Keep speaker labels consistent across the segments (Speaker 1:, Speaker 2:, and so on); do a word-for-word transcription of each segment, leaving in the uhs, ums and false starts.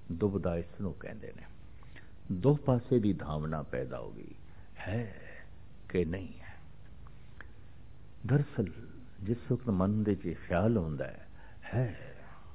Speaker 1: ਦੁਬਦਾ ਇਸ ਨੂੰ ਕਹਿੰਦੇ ਨੇ। ਦੋ ਪਾਸੇ ਦੀ ਧਾਵਨਾ ਪੈਦਾ ਹੋ ਗਈ, ਹੈ ਕਿ ਨਹੀਂ ਹੈ। ਦਰਅਸਲ ਜਿਸ ਵਕਤ ਮਨ ਦੇ ਚ ਖਿਆਲ ਹੁੰਦਾ ਹੈ ਹੈ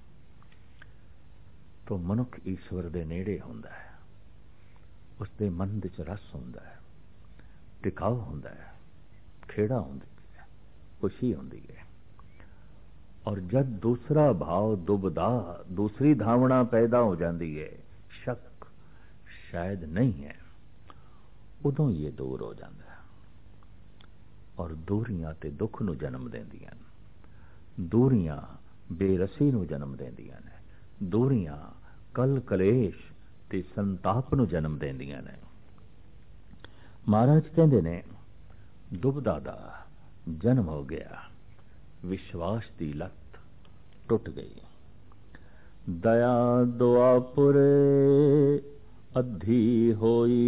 Speaker 1: ਤਾਂ ਮਨੁੱਖ ਈਸ਼ਵਰ ਦੇ ਨੇੜੇ ਹੁੰਦਾ ਹੈ, ਉਸਦੇ ਮਨ ਦੇ ਚ ਰਸ ਹੁੰਦਾ ਹੈ, ਟਿਕਾਓ ਹੁੰਦਾ ਹੈ, ਖੇੜਾ ਹੁੰਦੀ ਹੈ, ਖੁਸ਼ੀ ਹੁੰਦੀ ਹੈ। ਔਰ ਜਦ ਦੂਸਰਾ ਭਾਵ ਦੁਬਦਾ, दूसरी धावना पैदा हो जाती है, शक शायद नहीं है, उदों ये दूर हो जाता है। और दूरियां ते दुख नूं जन्म देंदियां ने, दूरियां बेरसी नूं जन्म देंदियां ने, दूरियां कल कलेश ते संताप नूं जन्म देंदियां ने। महाराज कहंदे ने दुबदा दा जन्म हो गया, विश्वास दी लत टुट गई। दया दुआपुरे अधी होई,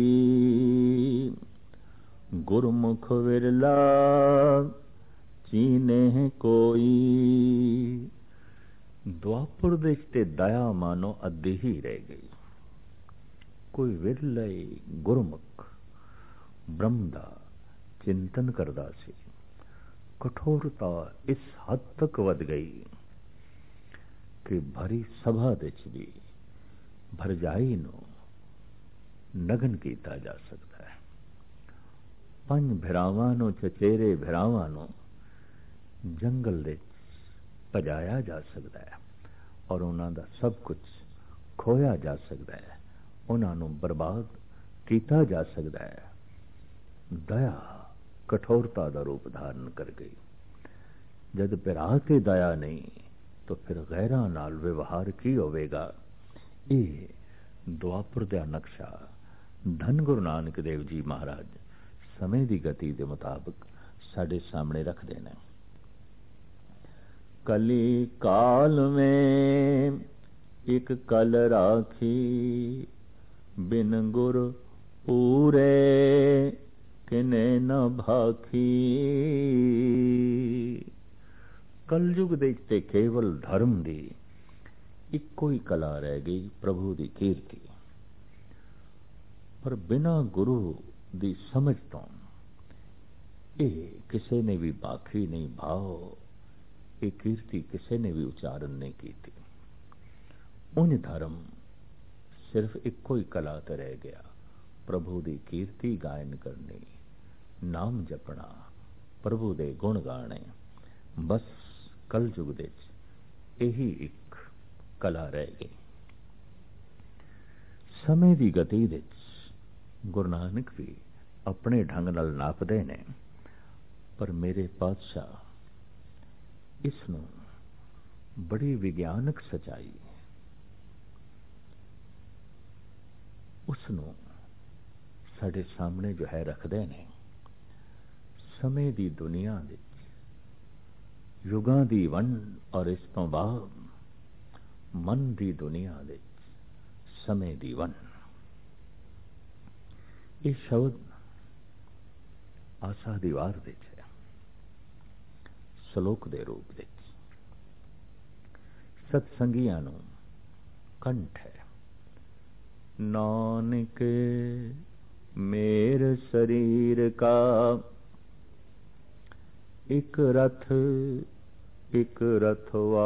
Speaker 1: गुरमुख विरला चीने कोई। दुआपुर दे ते दया मानो अधी ही रह गई। कोई विरले गुरमुख ब्रह्म दा चिंतन करदा सी। कठोरता इस हद तक वध गई कि भरी सभा दे च भी भरजाई नूं नगन कीता जा सकता है। पंज भिरावां नूं, चचेरे भिरावां नूं जंगल दे भजाया जा सकता है और उन्हां दा सब कुछ खोया जा सकता है, उन्हां नूं बर्बाद कीता जा सकता है। दया कठोरता का रूप धारण कर गई। जद पिरा के दया नहीं तो फिर गैरां नाल व्यवहार की होवेगा। ये दुआपुर दा नक्शा धन गुरु नानक देव जी महाराज समय की गति के मुताबिक साडे सामने रख देना। कली काल में एक कल राखी, बिन गुर पूरे किने न भाखी। कलयुग दे ते केवल धर्म दी इको ही कला रह गई, प्रभु दी कीर्ति। पर बिना गुरु दी समझ तो ये किसी ने भी भाखी नहीं, भाव ये कीर्ति किसी ने भी उच्चारण नहीं की थी। उन धर्म सिर्फ इको ही कला तो रह गया, प्रभु दी कीर्ति गायन करनी, नाम जपना, प्रभु दे गुण गाने। बस कल युग दे यही एक कला रह गई। समय की गति दे गुरु नानक भी अपने ढंग नाल नापदे ने, पर मेरे पातशाह इसनूं बड़ी विज्ञानक सच्चाई उसनूं साडे सामने जो है रखते ने। समय की दुनिया दे युगां दी वंड और इस तो बाद मन की दुनिया दे समय की वंड। ये शब्द आसा दीवार दे है, श्लोक दे रूप दे सत्संगियां नूं कंठ है। नानक मेर शरीर का एक रथ एक रथवा।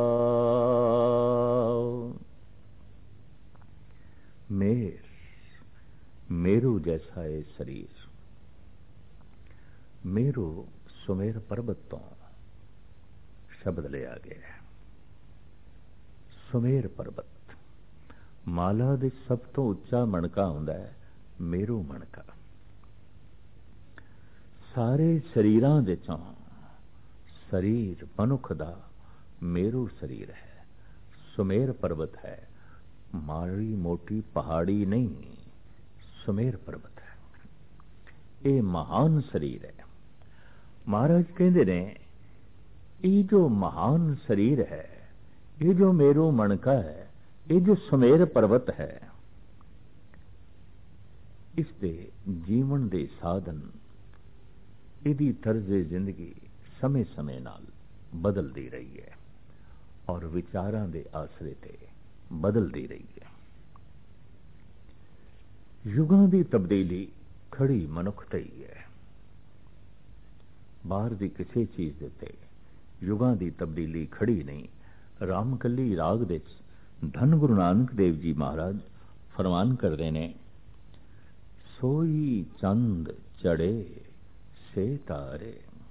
Speaker 1: मेर मेरू जैसा है शरीर। मेरू सुमेर पर्वत तो शब्द लिया गया है। सुमेर पर्वत माला दे सब तो उच्चा मणका हुंदा है मेरू मणका। सारे शरीरां दे चों शरीर मनुख दा मेरू शरीर है, सुमेर पर्वत है। माड़ी मोटी पहाड़ी नहीं, सुमेर पर्वत है। ये महान शरीर है। महाराज कहते ने ये जो महान शरीर है, ये जो मेरू मणका है, ये जो सुमेर पर्वत है, इसके जीवन दे साधन, इदी तर्जे जिंदगी समय समय नाल बदलती रही है और विचारां दे आसरे ते बदलती रही है। युगां दी तब्दीली खड़ी मनुख ते ही है। बाहर दी किसी चीज दे ते युगां दी तब्दीली खड़ी नहीं। रामकली राग दे धन गुरु नानक देव जी महाराज फरमान करते ने, सोई चंद चढ़े से तारे,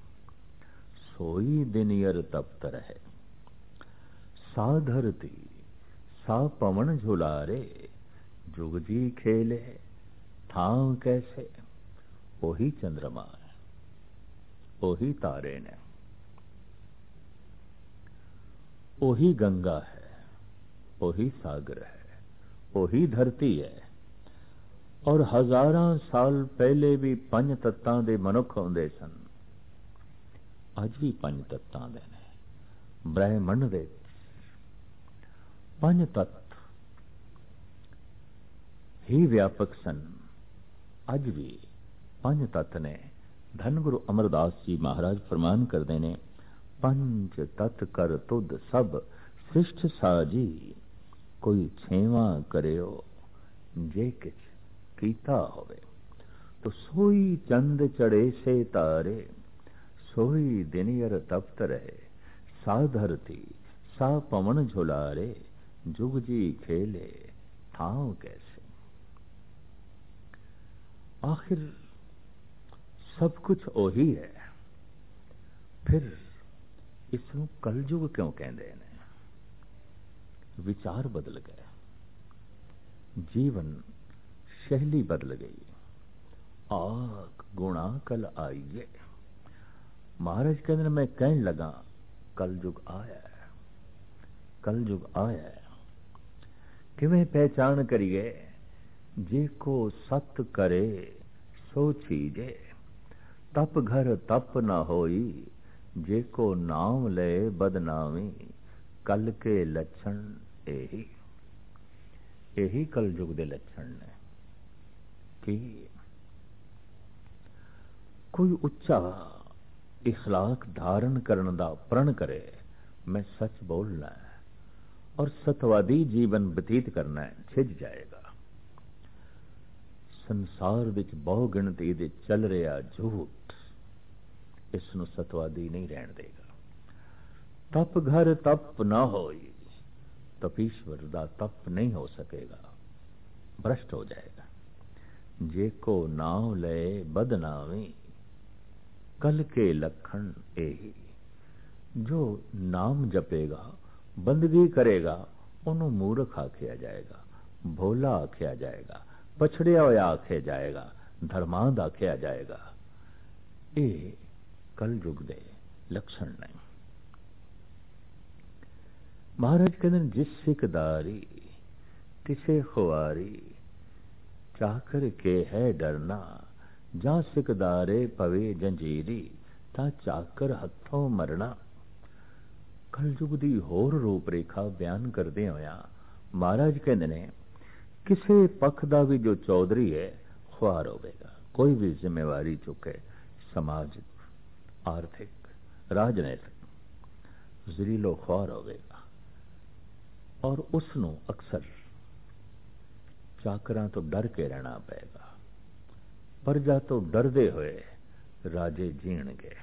Speaker 1: सोई दिनियर तप्त रहे, सा धरती सा पवन झुलारे, जुग जी खेले ठाव कैसे। ओही चंद्रमा है, ओही तारे ने, ओही गंगा है, ओही सागर है, ओही धरती है। और हजारां साल पहले भी पंज तत्तां दे मनुख होंदे सन, अज भी पंज तत्तां दे ने। ब्रह्मंड दे पंज तत्त ही व्यापक सन, अज भी पंज तत्त ने। धन गुरु अमरदास जी महाराज फरमान करते ने, पंच तत्त कर तुद सब सृष्ट साजी, कोई छेवा करियो जे किछ कीता होवे। तो सोई चंद चढ़े से तारे, सोई दिनियर तप्त रहे, सा धरती सा पवन झुलारे, जुग जी खेले ठाव कैसे। आखिर सब कुछ ओही है, फिर इसनू कलयुग क्यों कहते हैं? विचार बदल गए, जीवन शैली बदल गई। आग गुणा कल आइए, महाराज कहते मैं कहने लगा कलयुग आया है, कलयुग आया है। किवें पहचान करिए, जे को सत करे सो छीजे, तप घर तप न होई, जे को नाम ले बदनामी, कल के लक्षण यही। यही कलयुग के लक्षण ने कि कोई उच्चा इखलाक धारण करने का प्रण करे, मैं सच बोलना है और सतवादी जीवन बतीत करना है, छिज जाएगा। संसार विच बहु गिणती दे चल रहा झूठ इसनू सतवादी नहीं रहन देगा। तप घर तप ना होई, तपीश्वर दा तप नहीं हो सकेगा, भ्रष्ट हो जाएगा। जे को नाम ले बदनामी, कल के लक्षण यही। जो नाम जपेगा, बंदगी करेगा, उन्हों मूर्ख आख्या जाएगा, भोला आख्या जाएगा, पछड़िया होया आख्या जाएगा, धर्मांध आख्या जाएगा। ये कलयुग दे लक्षण नहीं। महाराज कहते जिस सिकदारी तिसे खुआरी, चाकर के है डरना, जा सिकदारे पवे जंजीरी, ता चाकर हथों मरना। कलयुग दी होर रूपरेखा बयान करदे होया महाराज कहते ने, किसी पक्ष का भी जो चौधरी है खुआर होगा, कोई भी जिम्मेवारी चुके, समाजिक, आर्थिक, राजनैतिक, जरीलो खुआर होगा। और उसनों अक्सर चाकरां तो डर के रहना पेगा, प्रजा तो डरदे हुए राजे जीणगे।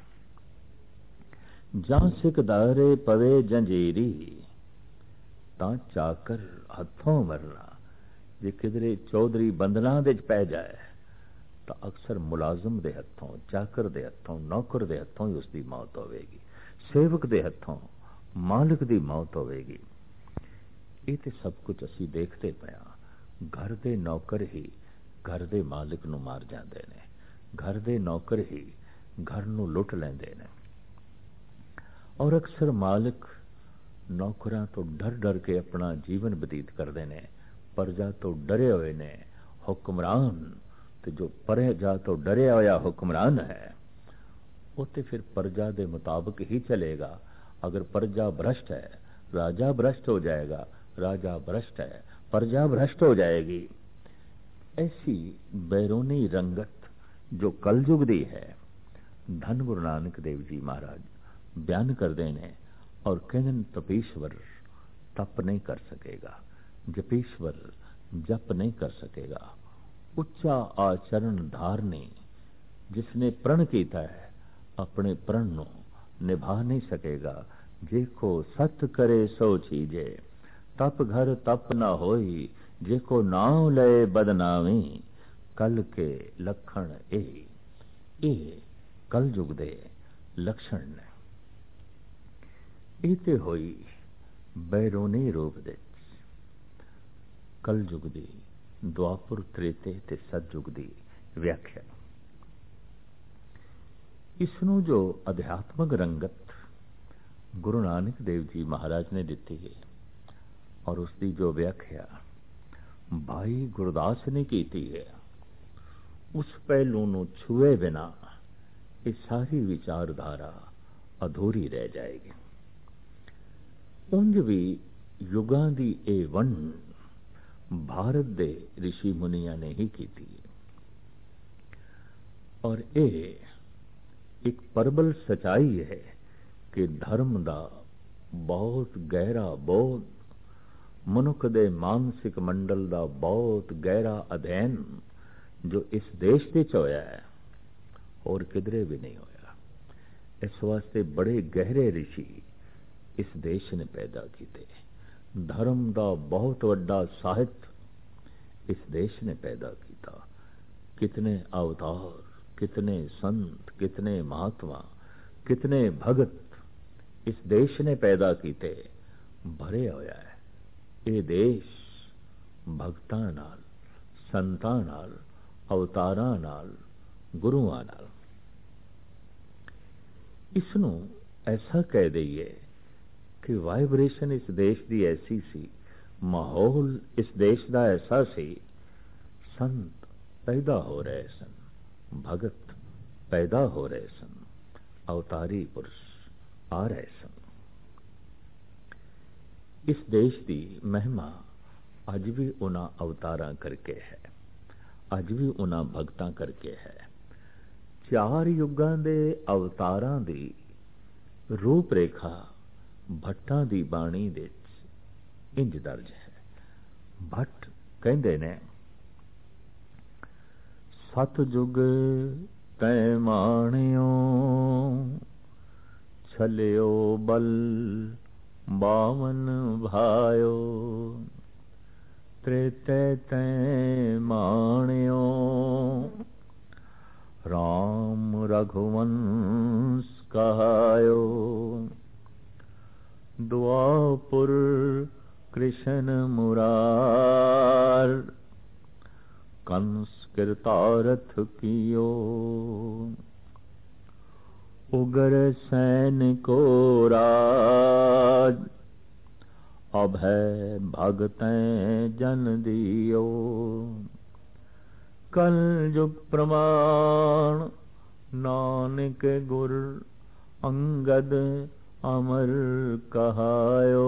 Speaker 1: जां सिकदारे पवे जंजीरी, तां चाकर हथों मरना। जे किधरे चौधरी बंधना दे पै जाए तो अक्सर मुलाजम दे हथों, चाकर दे हथों, नौकर दे हथों ही उसकी मौत होगी, सेवक दे हथों, मालिक की मौत होगी। ये तो सब कुछ असी देखते पाया। घर दे नौकर ही घर दे मालिक नूं मार जाते ने, घर दे नौकर ही घर नूं लुट लेंदे ने। और अक्सर मालिक नौकरां तो डर डर के अपना जीवन बतीत करते हैं, प्रजा तो डरे हुए ने। हुक्मरान तो जो प्रजा तो डरिया होया हुक्मरान है, वो तो फिर प्रजा के मुताबिक ही चलेगा। अगर प्रजा भ्रष्ट है, राजा भ्रष्ट हो जाएगा, राजा भ्रष्ट है, प्रजा भ्रष्ट हो जाएगी। ऐसी बैरूनी रंगत जो कलयुग दी है, धन गुरु नानक देव जी महाराज बयान करते हैं। और कहते तपीश्वर तप नहीं कर सकेगा, जपीश्वर जप नहीं कर सकेगा, ਉੱਚਾ ਆਚरण ਧਾਰਨੀ, जिसने प्रण कीता है अपने प्रण नो निभा नहीं सकेगा। जेको सत करे सो चीजे, तप घर तप न होई, जेको नाम लए बदनामी, कल के लक्षण ए ए कल युग दे लक्षण ने। ਇਹ ਤੇ ਹੋਈ ਬੈਰੋਨੀ ਰੂਪ ਦੇ ਕਲ ਯੁਗ ਦੀ, ਦੁਆਪੁਰ ਤ੍ਰੇਤੇ ਤੇ ਸਤਯੁਗ ਦੀ ਵਿਆਖਿਆ। ਇਸ ਨੂੰ ਜੋ ਅਧਿਆਤਮਕ ਰੰਗਤ ਗੁਰੂ ਨਾਨਕ ਦੇਵ ਜੀ ਮਹਾਰਾਜ ਨੇ ਦਿੱਤੀ ਹੈ ਔਰ ਉਸ ਦੀ ਜੋ ਵਿਆਖਿਆ ਭਾਈ ਗੁਰਦਾਸ ਨੇ ਕੀਤੀ ਹੈ, ਉਸ ਪਹਿਲੂ ਨੂੰ ਛੂਏ ਬਿਨਾ ਇਹ ਸਾਰੀ ਵਿਚਾਰਧਾਰਾ ਅਧੂਰੀ ਰਹਿ ਜਾਏਗੀ। ਉਂਝ ਵੀ ਯੁਗਾਂ ਦੀ ਇਹ ਵੰਡ ਭਾਰਤ ਦੇ ਰਿਸ਼ੀ ਮੁਨੀਆਂ ਨੇ ਹੀ ਕੀਤੀ ਹੈ ਔਰ ਇਹ ਇੱਕ ਪ੍ਰਬਲ ਸਚਾਈ ਹੈ ਕਿ ਧਰਮ ਦਾ ਬਹੁਤ ਗਹਿਰਾ ਬੋਧ, ਮਨੁੱਖ ਦੇ ਮਾਨਸਿਕ ਮੰਡਲ ਦਾ ਬਹੁਤ ਗਹਿਰਾ ਅਧਿਐਨ ਜੋ ਇਸ ਦੇਸ਼ ਵਿੱਚ ਹੋਇਆ ਹੈ ਹੋਰ ਕਿਧਰੇ ਵੀ ਨਹੀਂ ਹੋਇਆ। ਇਸ ਵਾਸਤੇ ਬੜੇ ਗਹਿਰੇ ਰਿਸ਼ੀ ਇਸ ਦੇਸ਼ ਨੇ ਪੈਦਾ ਕੀਤੇ। ਧਰਮ ਦਾ ਬਹੁਤ ਵੱਡਾ ਸਾਹਿਤ ਇਸ ਦੇਸ਼ ਨੇ ਪੈਦਾ ਕੀਤਾ। कितने अवतार, कितने संत, कितने महात्मा, कितने भगत इस देश ने पैदा कीते, भरे होया है। ये देश भगतां नाल, संतां नाल, अवतारां नाल, गुरुआं नाल। इसनूं ऐसा कह दईए कि वाइब्रेशन इस देश की ऐसी सी, माहौल इस देश का ऐसा सी, संत पैदा हो रहे सन, भगत पैदा हो रहे सन, अवतारी पुरुष आ रहे सन। इस देश की महिमा अज भी उन्हां अवतारां करके है, अज भी उन्हां भगतां करके है। चार युगां दे अवतारां दी रूप रेखा भट्टां दी बाणी दे इंज दर्ज है। भट्ट कहंदे ने, सतयुग तै माणियो, छलियो बल बावन भायो, त्रेते तै माणियो, राम रघुवंश कहायो, द्वापुर कृष्ण मुरार, कंस कृतारथ कियो, उगर सैन को राज, अभय भगतैं जन दियो, कल युग प्रमाण, नानक गुर अंगद अमर कहायो,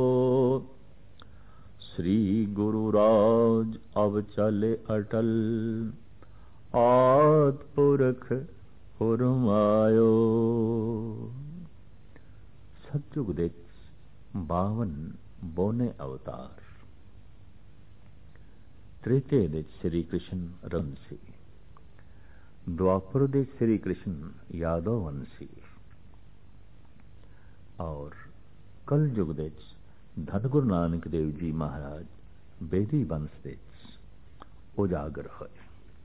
Speaker 1: श्री गुरु राज अब चले अटल, आद पुरख हुरमायो। सतयुग दे बावन बोने अवतार, त्रेते दे श्री कृष्ण रमसी, द्वापर दे श्री कृष्ण यादव वंशी और कल युग दे धन गुरु नानक देव जी महाराज बेदी वंश दे उजागर होए।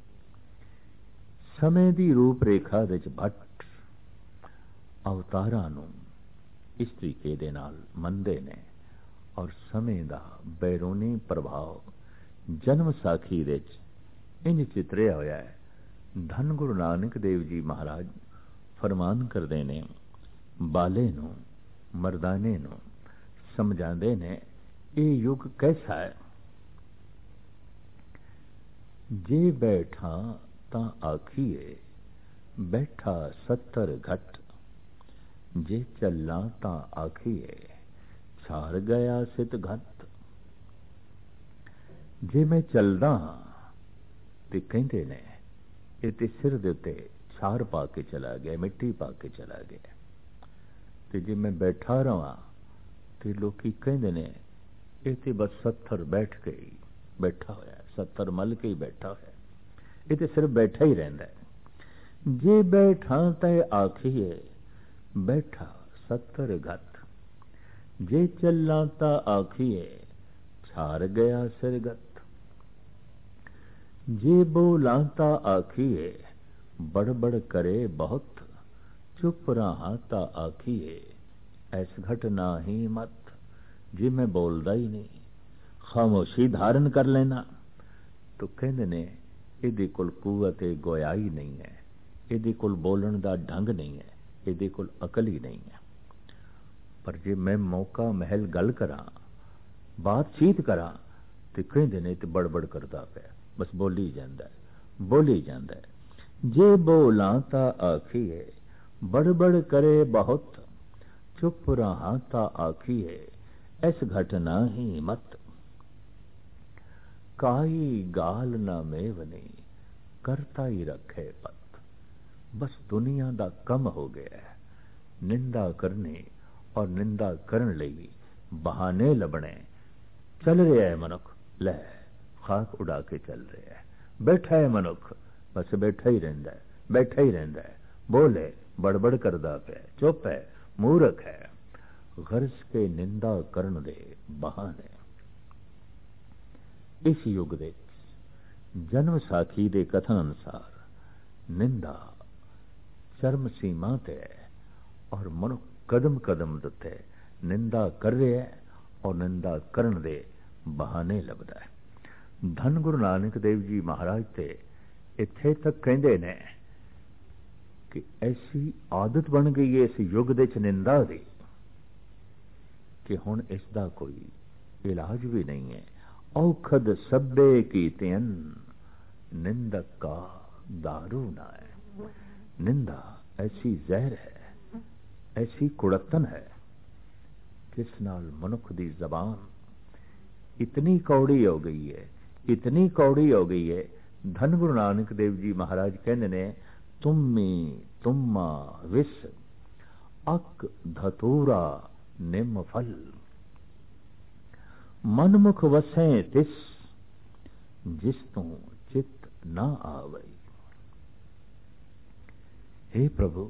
Speaker 1: समय की रूप रेखा दे भट्ट अवतारां नूं इस तरीके दे नाल मंदे ने और समय का बैरोनी प्रभाव जन्म साखी दे इंज चितरिया होया है। धन गुरु नानक देव जी महाराज फरमान करते ने, बाले नूं मरदाने नूं समझाते ने, ये युग कैसा है, जे बैठा ता आखिए बैठा सत्तर घट, जे चलना ता आखिए छार गया सित घट। जे मैं चलदा ते कहते ने ये ते सिर दे उत्ते छार पा के चला गया, मिट्टी पा के चला गया, ते जे मैं बैठा रहा ते लोकी कहते ने ये ते बस सत्तर बैठ के ही बैठा होया, सत्तर मल के ही बैठा है। ये तो सिर्फ बैठा ही रहता है। जे बैठा तय आखिए बैठा सत्तर घत, जे चला ता आखिए छार गया सिरगत, जे बोला ता आखिए बड़बड़ करे बहुत, चुप रहा ता आखिए ऐस घटना ही मत। जे मैं बोलदा ही नहीं, खामोशी धारण कर लेना, तो कहते ने इहदे कोल कुवत गोयाई नहीं है, इहदे कोल बोलण दा ढंग नहीं है, इहदे कोल अकल ही नहीं है। पर जे मैं मौका महल गल करा, बातचीत करा, तो कहते ने तो बड़बड़ करता पिया, बस बोली जांदा है, बोली जांदा है। जे बोला ता आखिए बड़बड़ करे बहुत, चुप रहा ता आखिए ऐस घटना ही मत। काई गाल ना मेवनी करता ही रखे पत। बस दुनिया दा कम हो गया है, निंदा करने और निंदा करन लई बहाने लभने। चल रहा है मनुख, लै खाक उड़ा के चल रहा है। बैठा है मनुख, बस बैठा ही रहिंदा है, बैठा ही रहिंदा है। बोले बड़बड़ करदा पिया, चुप है, मूर्ख है। गर्ज के निंदा करन दे बहाने। इस युग दे जन्म साखी दे कथन अनुसार निंदा चरम सीमा ते है और मनुख कदम कदम दते निंदा कर रहा है और निंदा करन दे बहाने लभदा है। धन गुरु नानक देव जी महाराज ते इत्थे तक कहंदे ने कि ऐसी आदत बन गई है इस युग दे च निंदा दी कि हुण इसदा कोई इलाज भी नहीं है। औखद सब्बे की तेन निंदक का दारू ना है। निंदा ऐसी जहर है, ऐसी कुड़तन है, जिस नाल मनुख दी जबान इतनी कौड़ी हो गई है, इतनी कौड़ी हो गई है। धन गुरु नानक देव जी महाराज कहने ने तुम्मी तुम्मा विस अक धतूरा निम फल, मनमुख वसें तिस जिस तू चित ना आवई। हे प्रभु,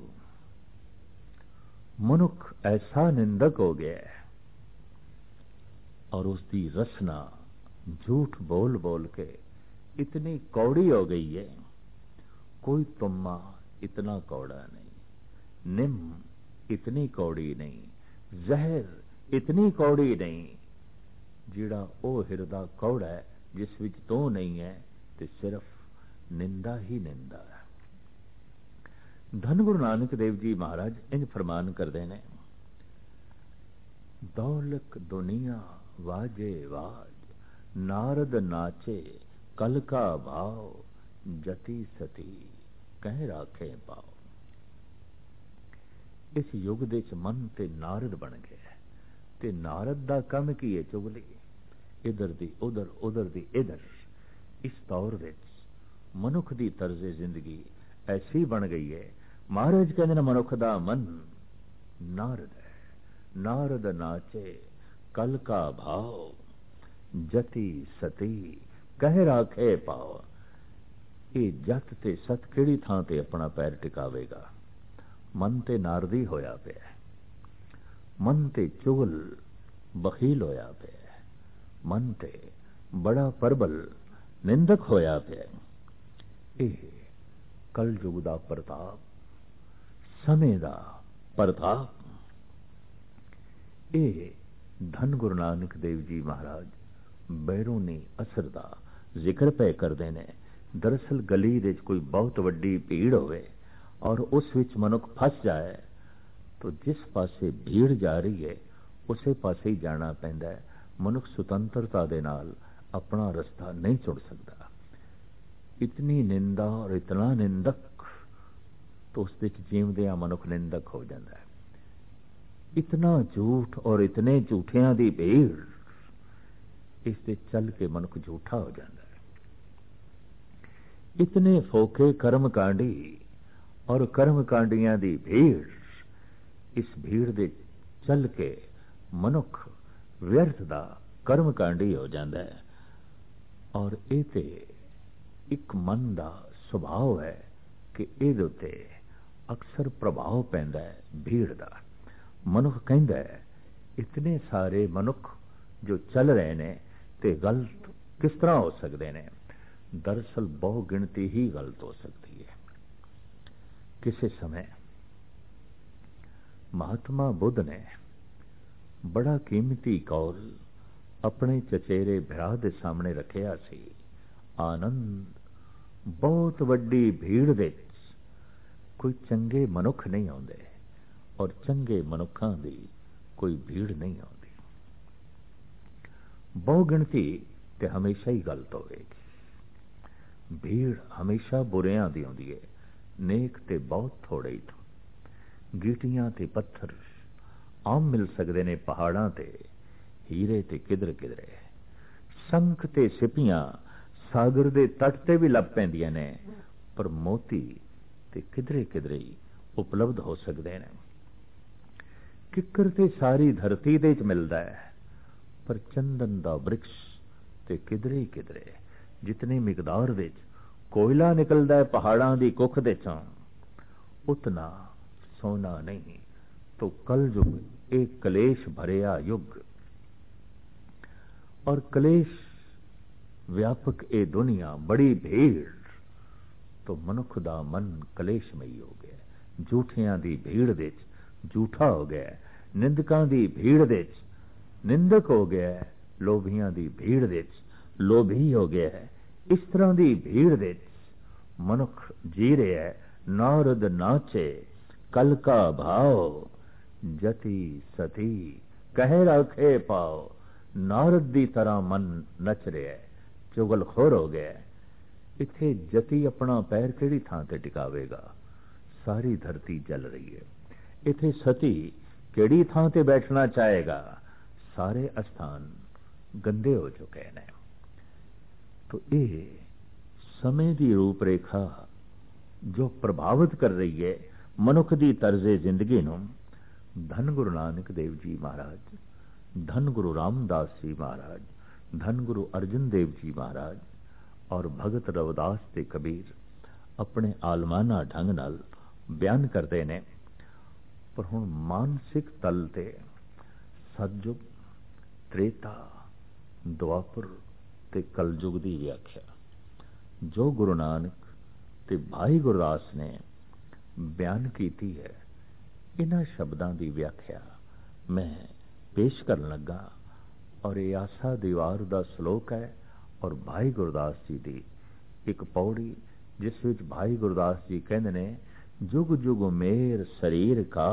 Speaker 1: मनुख ऐसा निंदक हो गया है और उसकी रसना झूठ बोल बोल के इतनी कौड़ी हो गई है, कोई तुम्मा इतना कौड़ा नहीं, निम इतनी कौड़ी नहीं, जहर इतनी कौड़ी नहीं, जिड़ा ओ हिरदा कौड़ा है जिस विच तो नहीं है, ते सिर्फ निंदा ही निंदा है। धन गुरु नानक देव जी महाराज इंज फरमान करते हैं, दौलक दुनिया वाजे वाज, नारद नाचे कल का भाव, जति सती कह राखे पाओ। इस युग दे च मन ते नारद बन गया, ते नारद दा कम की है चुगली, इधर दी उधर उधर दी इधर। इस दौर विच मनुख दी तर्जे जिंदगी ऐसी बन गई है। महाराज कहते हैं मनुख दा मन नारद है, नारद नाचे कल का भाव, जति सती कह राखे पाओ। ये जत ते सत किहड़ी थां ते अपना पैर टिकावेगा। मन ते नारदी होया पिया, मन ते चुगल बखील होया पिया, मन ते बड़ा परबल निंदक होया पिया। ये कल युग दा प्रताप, समय दा प्रताप। ये धन गुरु नानक देव जी महाराज बैरूनी असर दा जिक्र पे करते ने। दरअसल गली दे कोई बहुत वड्डी भीड़ होवे और उस विच मनुख फस जाए, तो जिस पासे भीड़ जा रही है उसे पासे ही जाना पैंदा है। मनुख सुतंत्रता दे नाल अपना रास्ता नहीं चुन सकता। इतनी निंदा और इतना निंदक, तो उस विच जीवदिया मनुख निंदक हो जाता है। इतना झूठ और इतने झूठियां दी भीड़, इस ते चल के मनुख झूठा हो जाता है। इतने फोके कर्म कांडी और कर्म कांडियां दी भीड़, इस भीड़ दे चल के मनुख व्यर्थ दा कर्म कांडी हो जाता है। और ये ते एक मन दा ਸੁਭਾਅ ਹੈ ਕਿ ਇਹਦੇ ਉੱਤੇ ਅਕਸਰ ਪ੍ਰਭਾਵ ਪੈਂਦਾ ਹੈ ਭੀੜ ਦਾ। ਮਨੁੱਖ ਕਹਿੰਦਾ ਹੈ ਇਤਨੇ ਸਾਰੇ ਮਨੁੱਖ ਜੋ ਚੱਲ ਰਹੇ ਨੇ ਤੇ ਗਲਤ ਕਿਸ ਤਰ੍ਹਾਂ ਹੋ ਸਕਦੇ ਨੇ। ਦਰਅਸਲ ਬਹੁ ਗਿਣਤੀ ਹੀ ਗਲਤ ਹੋ ਸਕਦੀ ਹੈ। ਕਿਸੇ ਸਮੇਂ ਮਹਾਤਮਾ ਬੁੱਧ ਨੇ ਬੜਾ ਕੀਮਤੀ ਕੌਲ ਆਪਣੇ ਚਚੇਰੇ ਭਰਾ ਦੇ ਸਾਹਮਣੇ ਰੱਖਿਆ ਸੀ। ਆਨੰਦ, ਬਹੁਤ ਵੱਡੀ ਭੀੜ ਵਿੱਚ ਕੋਈ ਚੰਗੇ ਮਨੁੱਖ ਨਹੀਂ ਆਉਂਦੇ ਔਰ ਚੰਗੇ ਮਨੁੱਖਾਂ ਦੀ ਕੋਈ ਭੀੜ ਨਹੀਂ ਆਉਂਦੀ। ਬਹੁ ਗਿਣਤੀ ਤੇ ਹਮੇਸ਼ਾ ਹੀ ਗਲਤ ਹੋਵੇਗੀ। ਭੀੜ ਹਮੇਸ਼ਾ ਬੁਰਿਆਂ ਦੀ ਆਉਂਦੀ ਹੈ। ਨੇਕ ਤੇ ਬਹੁਤ ਥੋੜੇ ਹੀ ਤੋਂ। ਗੀਟੀਆਂ ਤੇ ਪੱਥਰ ਆਮ ਮਿਲ ਸਕਦੇ ਨੇ ਪਹਾੜਾਂ ਤੇ, ਹੀਰੇ ਤੇ ਕਿਧਰ ਕਿਧਰੇ। ਸ਼ੰਖ ਤੇ ਸਿੱਪੀਆਂ ਸਾਗਰ ਦੇ ਤੱਟ ਤੇ ਵੀ ਲੱਭ ਪੈਂਦੀਆਂ ਨੇ, ਪਰ ਮੋਤੀ ਤੇ ਕਿਧਰੇ ਕਿਧਰੇ ਹੀ ਉਪਲਬਧ ਹੋ ਸਕਦੇ ਨੇ। ਕਿੱਕਰ ਤੇ ਸਾਰੀ ਧਰਤੀ ਦੇ ਚ ਮਿਲਦਾ ਹੈ, ਪਰ ਚੰਦਨ ਦਾ ਬ੍ਰਿਕਸ਼ ਤੇ ਕਿਧਰੇ ਕਿਧਰੇ। ਜਿਤਨੀ ਮਿਕਦਾਰ ਵਿੱਚ ਕੋਇਲਾ ਨਿਕਲਦਾ ਹੈ ਪਹਾੜਾਂ ਦੀ ਕੁੱਖ ਦੇ ਚੋਂ, ਉਤਨਾ ਸੋਨਾ ਨਹੀਂ। तो कल युग एक कलेश भरिया युग और कलेश व्यापक ए दुनिया बड़ी भीड़। तो मनुख दा मन कलेशमई हो गया। झूठियां दी भीड़ विच झूठा हो गया, निंदकां दी भीड़ विच निंदक हो गया, लोभियां दी भीड़ विच लोभी हो गया है। इस तरह दी भीड़ विच मनुख जी रहा है। नारद नाचे कल का भाव, जति सती कह रखे पाओ। नारद दी तरह मन नच रहा है, चुगलखोर हो गया। इत्थे जति अपना पैर किहड़ी थां ते टिकावेगा, सारी धरती जल रही है। इत्थे सती किहड़ी थां ते बैठना चाहेगा, सारे अस्थान गंदे हो चुके हैं। तो ये समय की रूपरेखा जो प्रभावित कर रही है मनुख की तर्जे जिंदगी नूं, धन गुरु नानक देव जी महाराज, धन गुरु रामदास जी महाराज, धन गुरु अर्जन देव जी महाराज और भगत रविदास ते कबीर अपने आलमाना ढंग नाल बयान करते ने। पर हुण मानसिक तल ते सतयुग, त्रेता, द्वापर ते कलयुग की व्याख्या जो गुरु नानक ते भाई गुरदास ने बयान की है, इन्हां शब्दां की व्याख्या मैं पेश करन लगा। और ये आसा दीवार का श्लोक है और भाई गुरदास जी की एक पौड़ी, जिस विच भाई गुरदास जी कहते ने, जुग जुग मेर शरीर का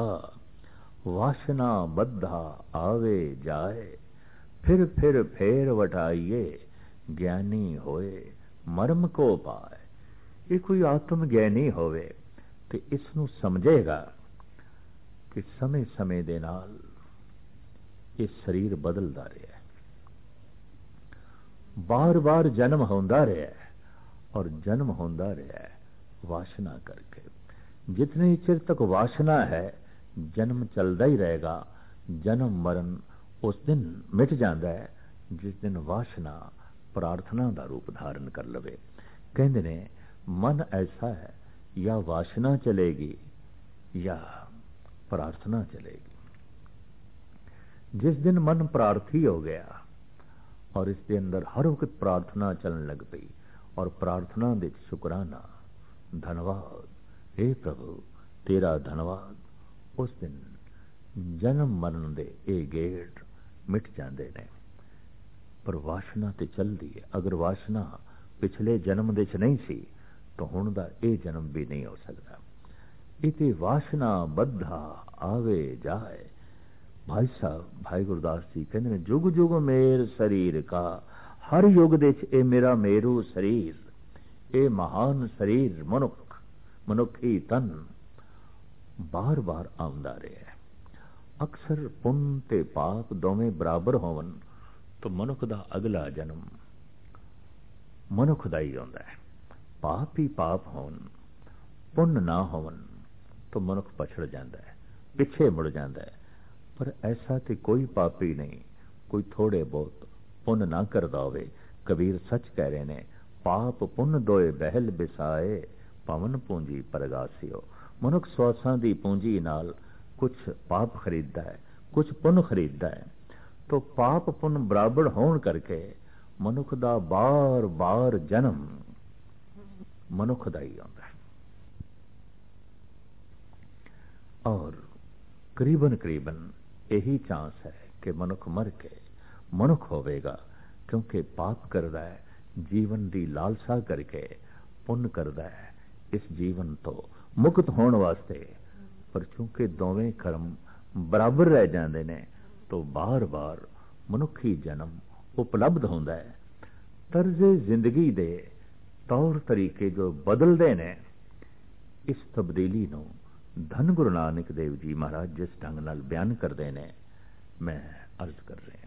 Speaker 1: वासना बद्धा आवे जाए, फिर फिर फेर वटाइए ज्ञानी होए मर्म को पाए। ये कोई आत्म ज्ञानी होवे ते इसनू समझेगा कि समय समय दे नाल ये शरीर बदलता रहा है, बार बार जन्म होंदा रहा है और जन्म होंदा रहा है वासना करके। जितने चिर तक वासना है जन्म चलता ही रहेगा। जन्म मरण उस दिन मिट जाता है जिस दिन वासना प्रार्थना का रूप धारण कर लवे। कहते ने मन ऐसा है, या वासना चलेगी या प्रार्थना चलेगी। जिस दिन मन प्रार्थी हो गया और इसके अंदर हर वक्त प्रार्थना चलन लग पई और प्रार्थना दे शुकराना, धन्यवाद, हे प्रभु तेरा धन्यवाद, उस दिन जन्म मरण दे ए गेट मिट जाते ने। पर वासना ते चलती है। अगर वासना पिछले जन्म दे च नहीं सी तो हुण दा ए जन्म भी नहीं हो सकता। इते वासना बद्धा आवे जाए। भाई साहब भाई गुरदास जी कहते हैं, जुग जुग मेर शरीर का, हर युग दे च ए मेरा मेरू शरीर, ए महान शरीर मनुख मनुखी तन बार बार आउंदा रहा है। अक्सर पुण्य ते पाप दोवें बराबर होवन तो मनुख दा अगला जन्म मनुख दा ही आउंदा है। पाप ही पाप होन, पुण्य ना होवन तो मनुख पछड़ जाता है, पिछे मुड़ जाता है। पर ऐसा तो कोई पापी नहीं, कोई थोड़े बहुत पुण्य ना करता होवे। कबीर सच कह रहे ने, ਪਾਪ ਪੁੰਨ ਦੋਏ ਬਹਿਲ ਬਿਸਾਏ, ਪਵਨ ਪੂੰਜੀ ਪ੍ਰਗਾਸਿਓ। ਮਨੁੱਖ ਸਵਾਸਾਂ ਦੀ ਪੂੰਜੀ ਨਾਲ ਕੁਛ ਪਾਪ ਖਰੀਦਦਾ ਹੈ, ਕੁਛ ਪੁੰਨ ਖਰੀਦਦਾ ਹੈ। ਤੋ ਪਾਪ ਪੁੰਨ ਬਰਾਬਰ ਹੋਣ ਕਰਕੇ ਮਨੁੱਖ ਦਾ ਬਾਰ ਬਾਰ ਜਨਮ ਮਨੁੱਖ ਦਾ ਹੀ ਆਉਂਦਾ ਹੈ। ਔਰ ਕਰੀਬਨ ਕਰੀਬਨ ਇਹੀ ਚਾਂਸ ਹੈ ਕਿ ਮਨੁੱਖ ਮਰ ਕੇ ਮਨੁੱਖ ਹੋਵੇਗਾ, ਕਿਉਂਕਿ ਪਾਪ ਕਰਦਾ ਹੈ ਜੀਵਨ ਦੀ ਲਾਲਸਾ ਕਰਕੇ, ਪੁੰਨ ਕਰਦਾ ਹੈ ਇਸ ਜੀਵਨ ਤੋਂ ਮੁਕਤ ਹੋਣ ਵਾਸਤੇ। ਪਰ ਚूंकि ਦੋਵੇਂ ਕਰਮ ਬਰਾਬਰ ਰਹਿ ਜਾਂਦੇ ਨੇ, तो बार बार मनुखी जन्म उपलब्ध होंदा है। तर्जे जिंदगी दे तौर तरीके जो बदलते ने, इस तब्दीली नूं धन गुरु नानक देव जी महाराज जिस ढंग नाल बयान करते हैं, मैं अर्ज कर रहा।